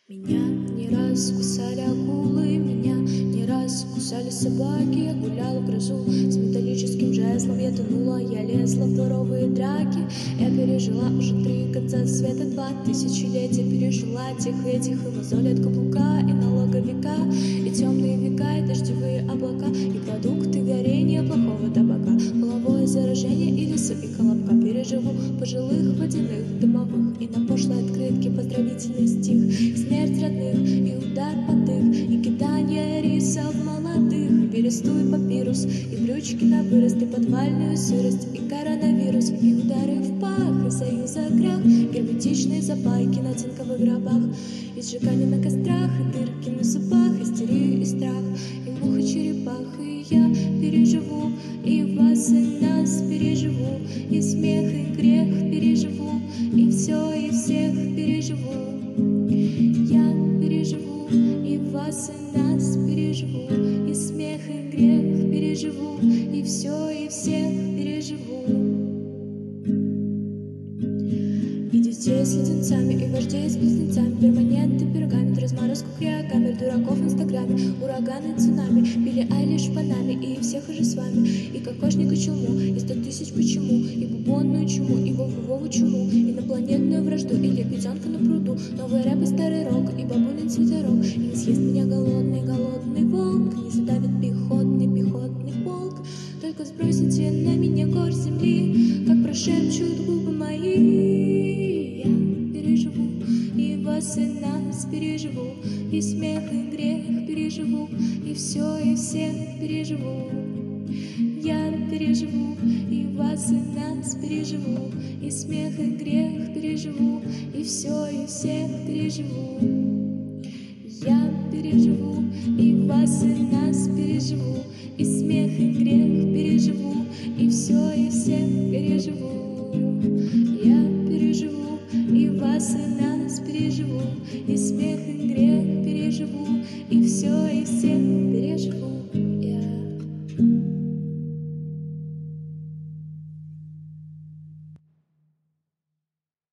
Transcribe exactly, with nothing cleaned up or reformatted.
Меня не раз кусали акулы, меня не раз кусали собаки. Я гуляла в грозу с металлическим жезлом, я тонула, я лезла в дворовые драки. Я пережила уже три конца света, два тысячелетия пережила. Тихо, тихо мозоли от каблука и налоговика, и темные века, и дождевые облака, и продукты горения плохого табака, половое заражение и лесу, и колобка. Переживу пожилых водяных домовых, и на пошлой открытке поздравительный стих, смерть родных, и удар под их, и кидание рисов молодых, и перестуй папирус, и брючки на вырост, и подвальную сырость, и коронавирус, и удары в пах, и союза крах, герметичные запайки на цинковых гробах, и сжигание на кострах, и дырки на зубах, истерию и страх, и мух и черепах. И я переживу, и вас, и нас переживу, и смех, и грех переживу, и все, и всех переживу. Я переживу, и вас, и нас переживу, и смех, и грех переживу, и все, и всех переживу. И детей с леденцами, и вождей с близнецами, перманенты, пергамент, разморозку криокамер, дураков в инстаграме, ураганы, цунами, Билли Айлиш в Панаме, и всех уже с вами, и кокошник, и чуму, и сто тысяч почему, и бубонную чуму, и вову-вову чуму, инопланетную вражду, и лебеденка на пруду, новый рэп и старый рок, и бабулин свитерок, и не съест меня голодный, голодный волк, не задавит пехотный, пехотный полк, только сбросите на меня горсть земли, как прошепчут губы мои. И вас, и нас переживу, и смех, и грех переживу, и все, и всех переживу. Я переживу, и вас, и нас переживу, и смех, и грех переживу, и все, и всех переживу. Я переживу, и вас, и нас переживу, и смех, и грех переживу, и все, и всех переживу. Я переживу, и вас, и нас переживу, и смех, и грех переживу, и все, и всех.